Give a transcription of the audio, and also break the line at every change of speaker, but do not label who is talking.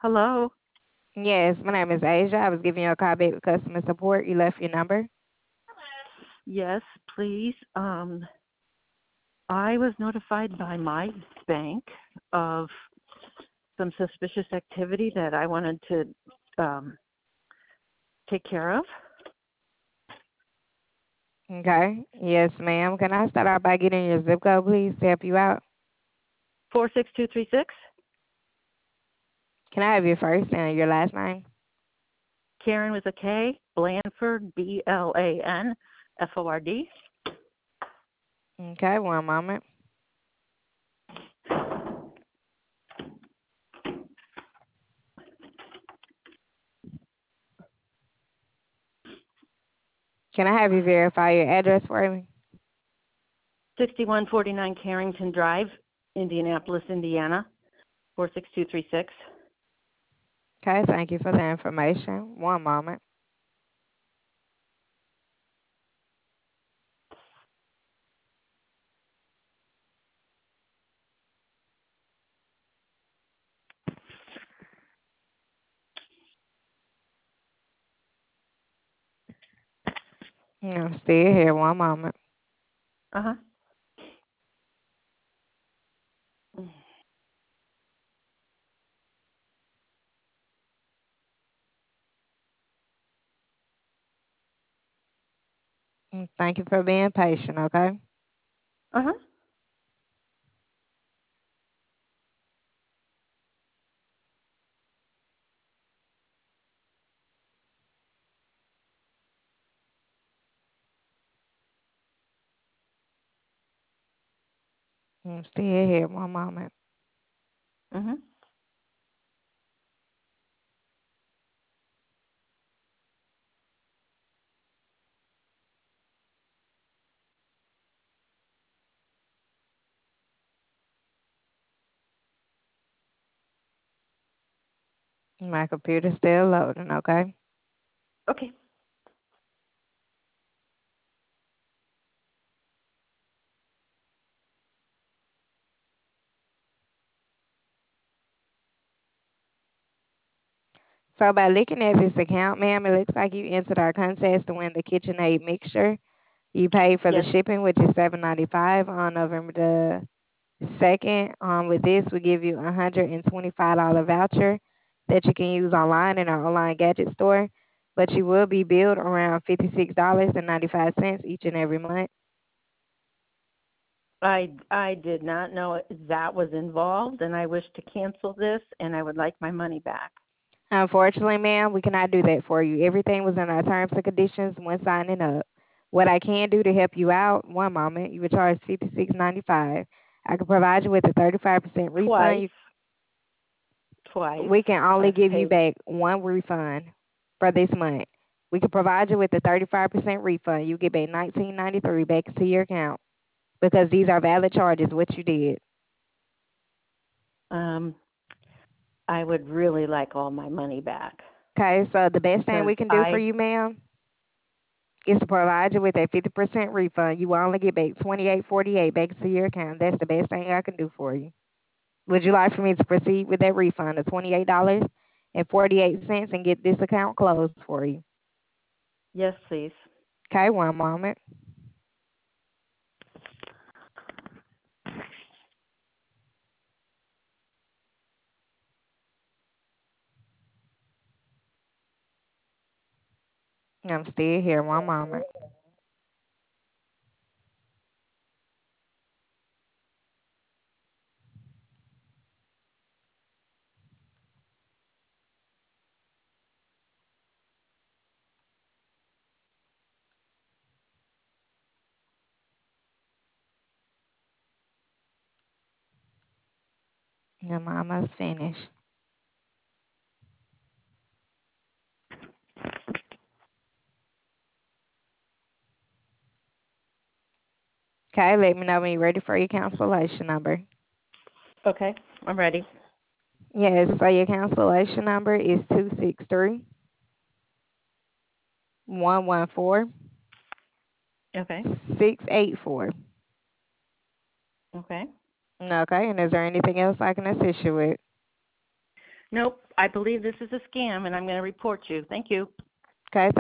Hello.
Yes, my name is Asia. I was giving you a call back with customer support. You left your number.
Yes, please. I was notified by my bank of some suspicious activity that I wanted to um, take care of.
Okay. Yes, ma'am. Can I start out by getting your zip code, please, to help you out?
46236.
Can I have your first and your last name?
Karen with a K. Blanford, Blanford.
Okay, one moment. Can I have you verify your address for me?
6149 Carrington Drive, Indianapolis, Indiana. 46236.
Okay, thank you for the information. One moment. I'm still here. One moment.
Uh huh.
Thank you for being patient, okay?
Uh huh.
I'm still here. One moment.
Mhm.
My computer's still loading, okay?
Okay.
So by looking at this account, ma'am, it looks like you entered our contest to win the KitchenAid mixture. You paid for the
Yes.
shipping, which is $7.95 on November the 2nd. With this, we give you a $125 voucher that you can use online in our online gadget store. But you will be billed around $56.95 each and every month.
I did not know that was involved, and I wish to cancel this, and I would like my money back.
Unfortunately, ma'am, we cannot do that for you. Everything was in our terms and conditions when signing up. What I can do to help you out, one moment, you were charged $56.95. I can provide you with a 35% refund.
Twice. Twice.
We can only
I've
give you
paid.
back one refund for this month. We can provide you with a 35% refund. You get back 19.93 back to your account because these are valid charges, what you did.
Um, I would really like all my money back
Okay, so the best thing
because
we can do for
I.
you, ma'am, is to provide you with a 50% refund. You will only get back 28.48 back to your account. That's the best thing I can do for you. Would you like for me to proceed with that refund of $28.48 and get this account closed for you?
Yes, please.
Okay, one moment. I'm still here. One moment. I'm almost finished. Okay, let me know when you're ready for your cancellation number.
Okay, I'm ready.
Yes, so your cancellation number is 263-114-684.
Okay. Okay.
Okay, and is there anything else I can assist you with?
Nope, I believe this is a scam, and I'm going to report you. Thank you.
Okay.